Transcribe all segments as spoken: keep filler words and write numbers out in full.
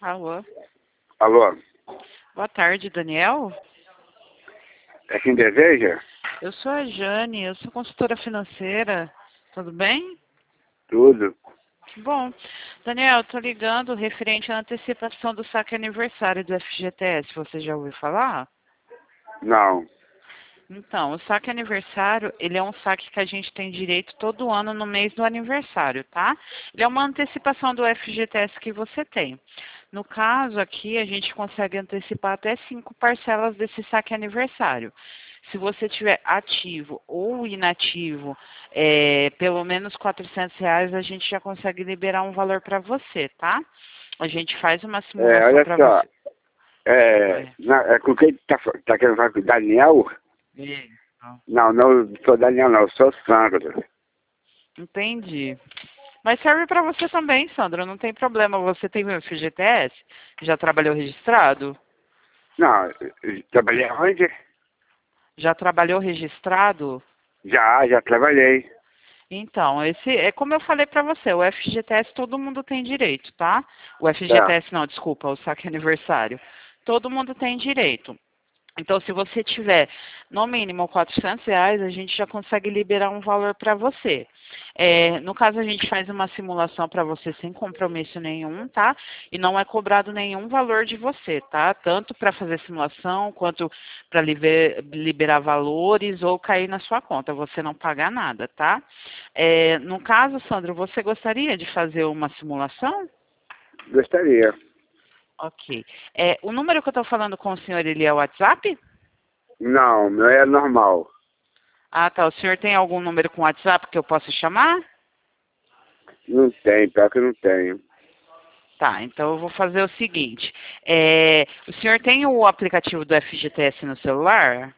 Alô? Alô, Boa tarde, Daniel. é quem deseja? Eu sou a Jane, eu sou consultora financeira. Tudo bem? Tudo. Que bom. Daniel, eu tô ligando referente à antecipação do saque aniversário do F G T S. Você já ouviu falar? Não. Então, o saque aniversário, ele é um saque que a gente tem direito todo ano no mês do aniversário, tá? Ele é uma antecipação do F G T S que você tem. No caso aqui, a gente consegue antecipar até cinco parcelas desse saque aniversário. Se você tiver ativo ou inativo, é, pelo menos quatrocentos reais, a gente já consegue liberar um valor para você, tá? A gente faz uma É, simulação olha para só. você. É, É. na- é com quem tá, tá querendo falar com o Daniel? Isso. Não, não sou Daniel, não, sou Sandro. Entendi. Mas serve para você também, Sandra, não tem problema. Você tem o F G T S? Já trabalhou registrado? Não, eu trabalhei onde? Já trabalhou registrado? Já, já trabalhei. Então, esse é como eu falei para você, o F G T S todo mundo tem direito, tá? O Tá. F G T S não, desculpa, o saque aniversário. Todo mundo tem direito. Então, se você tiver no mínimo quatrocentos reais, a gente já consegue liberar um valor para você. É, no caso, a gente faz uma simulação para você sem compromisso nenhum, tá? E não é cobrado nenhum valor de você, tá? Tanto para fazer simulação, quanto para liber, liberar valores ou cair na sua conta. Você não paga nada, tá? É, no caso, Sandro, você gostaria de fazer uma simulação? Gostaria. Ok. É, o número que eu estou falando com o senhor, ele é o WhatsApp? Não, meu é normal. Ah, tá. O senhor tem algum número com WhatsApp que eu possa chamar? Não tem, pior que eu não tenho. Tá, então eu vou fazer o seguinte. É, o senhor tem o aplicativo do F G T S no celular?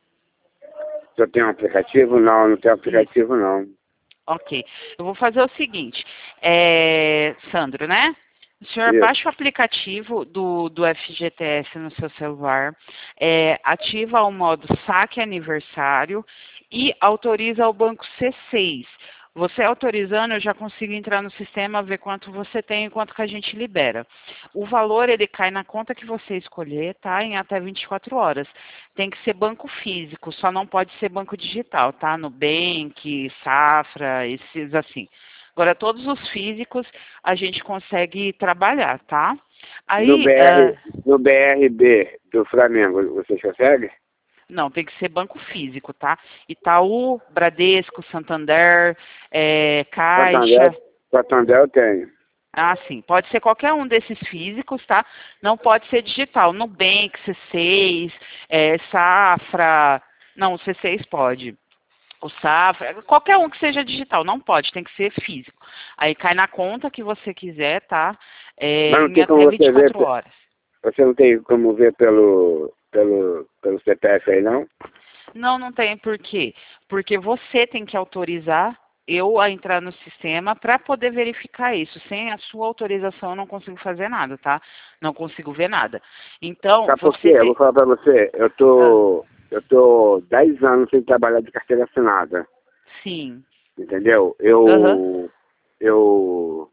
Se eu tenho um aplicativo? Não, não tenho Isso. aplicativo não. Ok. Eu vou fazer o seguinte. É, Sandro, né? O senhor Isso. baixa o aplicativo do, do F G T S no seu celular, é, ativa o modo saque aniversário e autoriza o banco C seis. Você autorizando, eu já consigo entrar no sistema, ver quanto você tem e quanto que a gente libera. O valor, ele cai na conta que você escolher, tá? Em até vinte e quatro horas. Tem que ser banco físico, só não pode ser banco digital, tá? Nubank, Safra, esses assim. Agora, todos os físicos a gente consegue trabalhar, tá? No Aí, ah, B R, no B R B do Flamengo, vocês conseguem? não, tem que ser banco físico, tá? Itaú, Bradesco, Santander, é, Santander, Caixa. Santander eu tenho. Ah, sim. Pode ser qualquer um desses físicos, tá? Não pode ser digital. Nubank, C seis, é, Safra. Não, o C seis pode. O Safra, qualquer um que seja digital, não pode, tem que ser físico. Aí cai na conta que você quiser, tá? É, Mas não em tem como até você ver, vinte e quatro horas. você não tem como ver pelo, pelo, pelo C P F aí, não? Não, não tem por quê. Porque você tem que autorizar eu a entrar no sistema para poder verificar isso. Sem a sua autorização eu não consigo fazer nada, tá? Não consigo ver nada. Então, Sabe por quê? você Eu vou tem... falar pra você, eu Ah, tô, eu tô dez anos sem trabalhar de carteira assinada, sim. entendeu? Aham. Eu, eu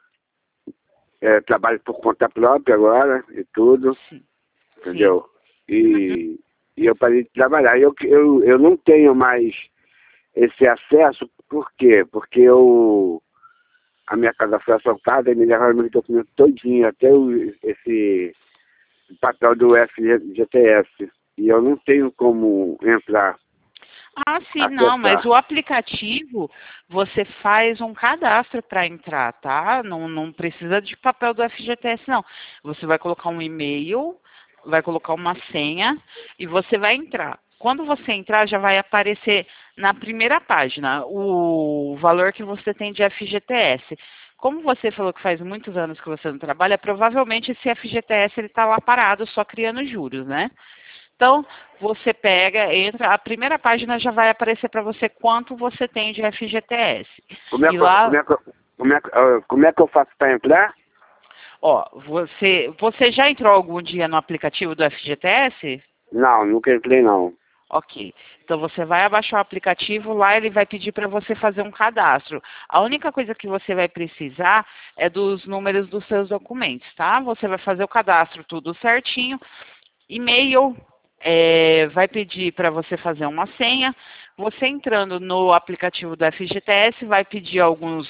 é, trabalho por conta própria agora e tudo, Sim. Sim. entendeu? E, e eu parei de trabalhar. Eu, eu, eu não tenho mais esse acesso, por quê? Porque eu, a minha casa foi assaltada e me levaram meus documentos todinho, até o, esse papel do F G T S. E eu não tenho como entrar, Ah, sim, não, mas acessar. o aplicativo, você faz um cadastro para entrar, tá? Não, não precisa de papel do F G T S, não. Você vai colocar um e-mail, vai colocar uma senha e você vai entrar. Quando você entrar, já vai aparecer na primeira página o valor que você tem de F G T S. Como você falou que faz muitos anos que você não trabalha, provavelmente esse F G T S ele está lá parado, só criando juros, né? Então, você pega, entra, a primeira página já vai aparecer para você quanto você tem de F G T S. Como é E que, eu- lá, como é que, eu- como é que, ah, como é que eu faço para entrar? ó, você, você já entrou algum dia no aplicativo do F G T S? Não, nunca entrei não. Ok. Então você vai abaixar o aplicativo, lá ele vai pedir para você fazer um cadastro. A única coisa que você vai precisar é dos números dos seus documentos, tá? Você vai fazer o cadastro tudo certinho. E-mail, é, vai pedir para você fazer uma senha. Você entrando no aplicativo do F G T S vai pedir alguns...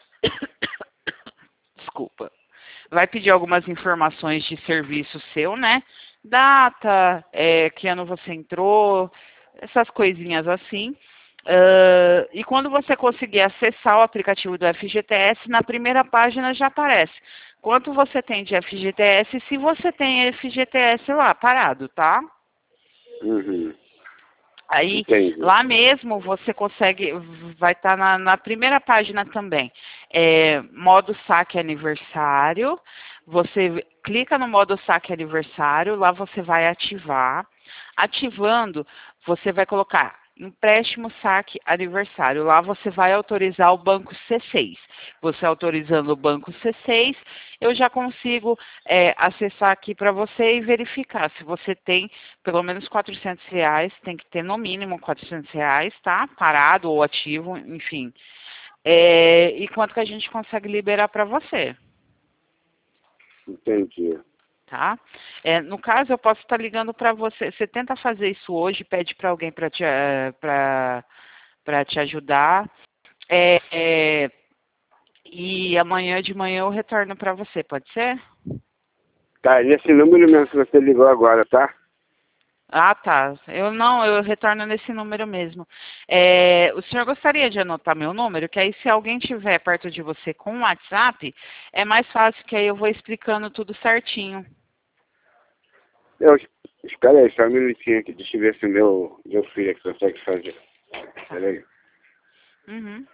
Desculpa. Vai pedir algumas informações de serviço seu, né? Data, é, que ano você entrou, essas coisinhas assim. Uh, e quando você conseguir acessar o aplicativo do F G T S, na primeira página já aparece quanto você tem de F G T S e se você tem F G T S lá parado, tá? Uhum. Aí, Entendi. lá mesmo, você consegue, vai estar na, na primeira página também, é, modo saque aniversário, você clica no modo saque aniversário, lá você vai ativar, ativando, você vai colocar empréstimo saque aniversário, lá você vai autorizar o banco C seis, você autorizando o banco C seis, eu já consigo é, acessar aqui para você e verificar se você tem pelo menos quatrocentos reais, tem que ter no mínimo quatrocentos reais, tá? Parado ou ativo, enfim. É, e quanto que a gente consegue liberar para você, Entendi. tá? É, no caso, eu posso estar ligando para você. Você tenta fazer isso hoje, pede para alguém para te, é, pra, pra te ajudar. É, é, e amanhã de manhã eu retorno para você, pode ser? Tá, nesse número mesmo que você ligou agora, tá? Ah, tá. Eu não, eu retorno nesse número mesmo. É, o senhor gostaria de anotar meu número? Que aí se alguém tiver perto de você com o WhatsApp, é mais fácil que aí eu vou explicando tudo certinho. Eu, espera aí, só um minutinho aqui, deixa eu ver se o meu, meu filho aqui consegue fazer. Espera aí. Uhum.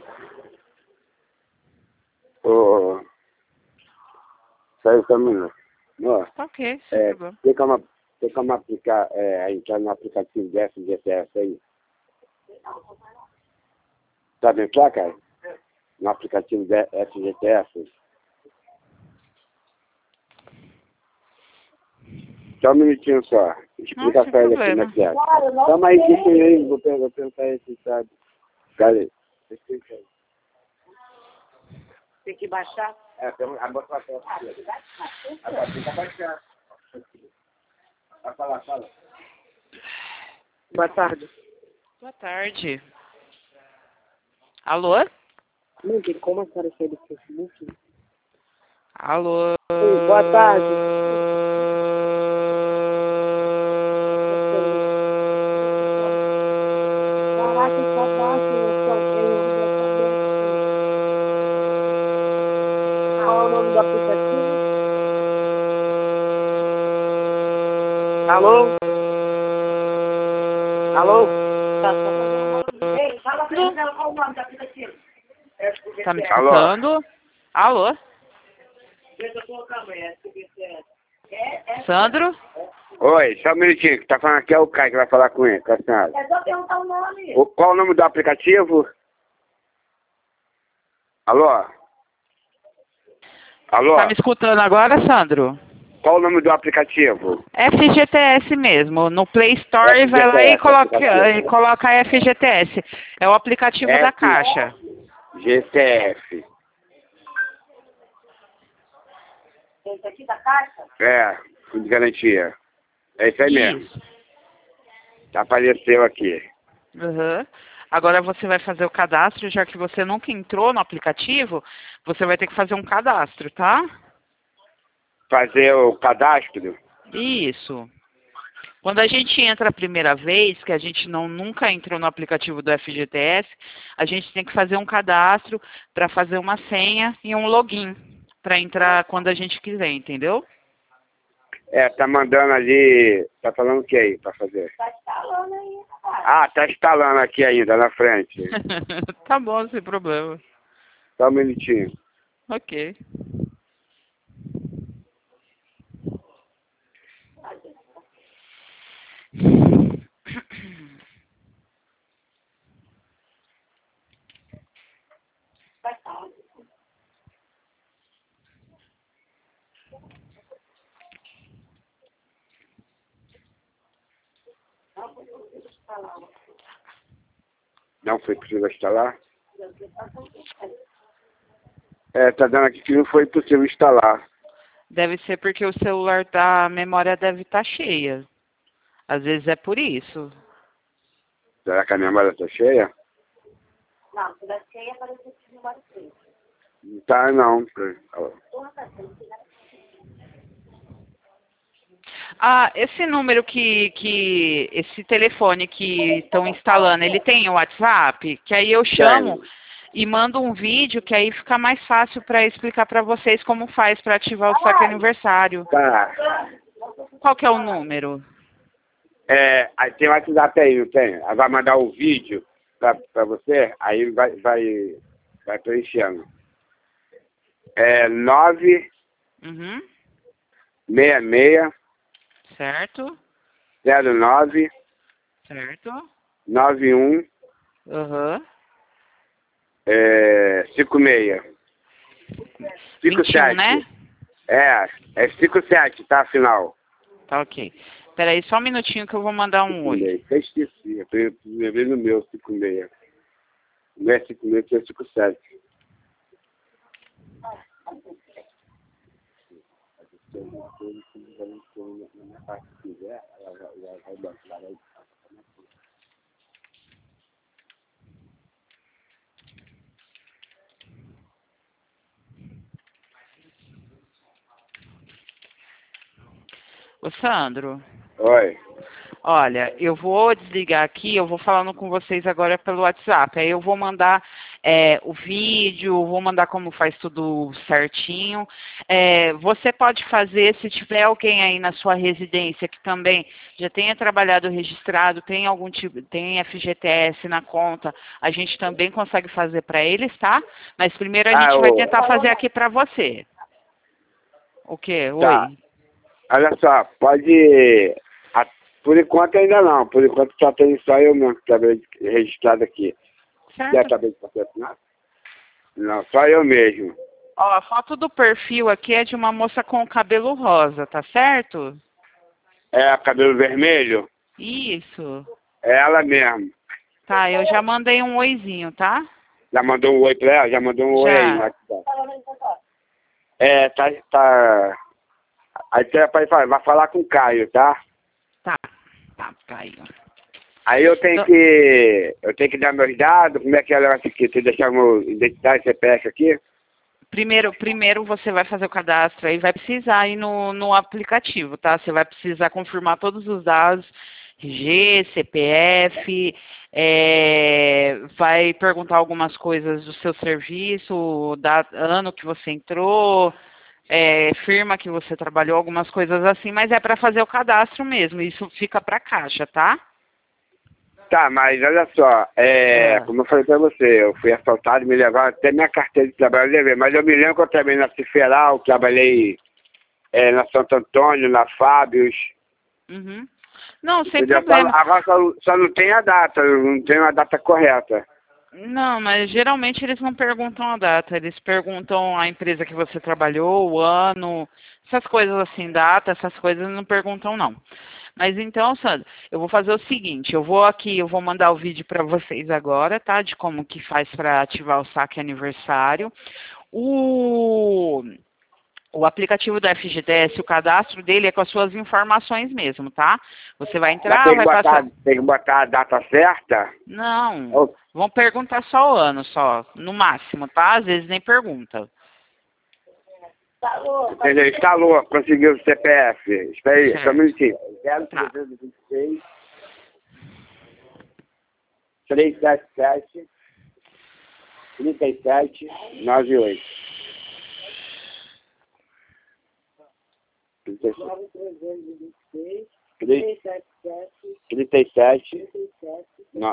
Ô, sai só um minuto. Ó, Tá ok, sem é, problema. tem como, tem como aplicar, é, entrar no aplicativo do F G T S aí? Sabe entrar, cara? No aplicativo do F G T S? Só um minutinho só. Não, Explica sem pra ele aqui como é problema. que é. Toma aí, que aí, vou per- vou perguntar aí se sabe. Cadê? Explica aí. Tem que baixar. É, tem um, a moça vai falar. Agora tem que abaixar. Vai falar, fala. Boa tarde. Boa tarde. Alô? Não tem como a senhora sair do Facebook? Alô? Sim, boa tarde. Caraca, só baixa eu só tenho qual é o nome do aplicativo? Alô? Alô? Tá, só fazendo uma... Ei, fala pra mim qual é o nome do aplicativo. Tá me Alô? escutando? Alô? Sandro? Oi, só um minutinho, que tá falando aqui é o Caio que vai falar com ele, com a senhora. É só perguntar o nome. O, qual o nome do aplicativo? Alô? Alô? Tá me escutando agora, Sandro? Qual o nome do aplicativo? F G T S mesmo. No Play Store vai lá e F G T S, coloca, aplicativo. e coloca F G T S. É o aplicativo da Caixa. G T F. Esse aqui da caixa? É, fundo de garantia. É isso aí mesmo. Isso. Apareceu aqui. Uhum. Agora você vai fazer o cadastro, já que você nunca entrou no aplicativo, você vai ter que fazer um cadastro, tá? Fazer o cadastro? Isso. Quando a gente entra a primeira vez, que a gente não nunca entrou no aplicativo do F G T S, a gente tem que fazer um cadastro para fazer uma senha e um login para entrar quando a gente quiser, entendeu? É, tá mandando ali. Tá falando o que aí pra fazer? Tá instalando aí, rapaz. Ah, tá instalando aqui ainda na frente. Tá bom, sem problema. Só um minutinho. Ok. Tá instalando. Não foi possível instalar? É, tá dando aqui que não foi possível instalar. Deve ser porque o celular tá, a memória deve estar cheia. Às vezes é por isso. Será que a memória tá cheia? Não, se der cheia, parece que não vai ser. Não tá, não. Ah, esse número que, que esse telefone que estão instalando, ele tem o WhatsApp? Que aí eu chamo Tem. e mando um vídeo, que aí fica mais fácil para explicar para vocês como faz para ativar o saque aniversário. Tá. Qual que é o número? É, aí tem o WhatsApp aí, não tem? Aí vai mandar o vídeo pra, pra você, aí vai, vai, vai preenchendo. É nove Uhum. seis seis Certo? zero nove Certo? nove um Aham. é, cinco seis. cinco vinte e um, sete. né? É, é cinco sete, tá? Final. Tá ok. Peraí, só um minutinho que eu vou mandar um oi. Eu esqueci, eu lembrei no meu cinco seis. O meu é cinco seis, é cinco sete. Ô, Sandro, Oi. olha, eu vou desligar aqui, eu vou falando com vocês agora pelo WhatsApp. Aí eu vou mandar é, o vídeo, vou mandar como faz tudo certinho. É, você pode fazer, se tiver alguém aí na sua residência que também já tenha trabalhado registrado, tem algum tipo, tem F G T S na conta, a gente também consegue fazer para eles, tá? Mas primeiro a Ah, gente vai ô, tentar fazer aqui para você. O quê? tá. Oi. Olha só, pode... a- Por enquanto ainda não. Por enquanto só tem só eu mesmo que trabalhei registrado aqui. Já Certo? acabei de patrocinar? Não, só eu mesmo. Ó, a foto do perfil aqui é de uma moça com cabelo rosa, tá certo? É cabelo vermelho? Isso. É ela mesmo. Tá, eu já mandei um oizinho, tá? Já mandou um oi pra ela? Já mandou um oi aí no Já. WhatsApp. É, tá... tá... Aí você vai falar, vai falar com o Caio, tá? Tá. Tá, caiu. Aí eu tenho Então- que... Eu tenho que dar meus dados, como é que é o negócio aqui? Você deixar meu identidade, C P F aqui? Primeiro, primeiro você vai fazer o cadastro aí, vai precisar ir no, no aplicativo, tá? Você vai precisar confirmar todos os dados, R G, C P F, é, vai perguntar algumas coisas do seu serviço, da, ano que você entrou, é, firma que você trabalhou, algumas coisas assim, mas é para fazer o cadastro mesmo, isso fica para a Caixa, tá? Tá, mas olha só, é, Ah. como eu falei pra você, eu fui assaltado, me levaram até minha carteira de trabalho, eu levei, mas eu me lembro que eu trabalhei na Ciferal, trabalhei é, na Santo Antônio, na Fábios, Uhum. Não, sem entendeu? problema. Só- Agora só, só não tem a data, eu não tenho a data correta. Não, mas geralmente eles não perguntam a data, eles perguntam a empresa que você trabalhou, o ano, essas coisas assim, data, essas coisas não perguntam não. Mas então, Sandro, eu vou fazer o seguinte, eu vou aqui, eu vou mandar o vídeo para vocês agora, tá? De como que faz para ativar o saque aniversário. O, o aplicativo da F G T S, o cadastro dele é com as suas informações mesmo, tá? Você vai Mas entrar, tem que vai botar, passar... tem que botar a data certa? Não, Ou- vão perguntar só o ano, só, no máximo, tá? Às vezes nem pergunta. Entendeu? Instalou, conseguiu o C P F. Espera aí, Certo. só um minutinho. zero Tá. trezentos e vinte e seis, trezentos e setenta e sete, trinta e sete, noventa e oito. trinta e sete, trinta e sete,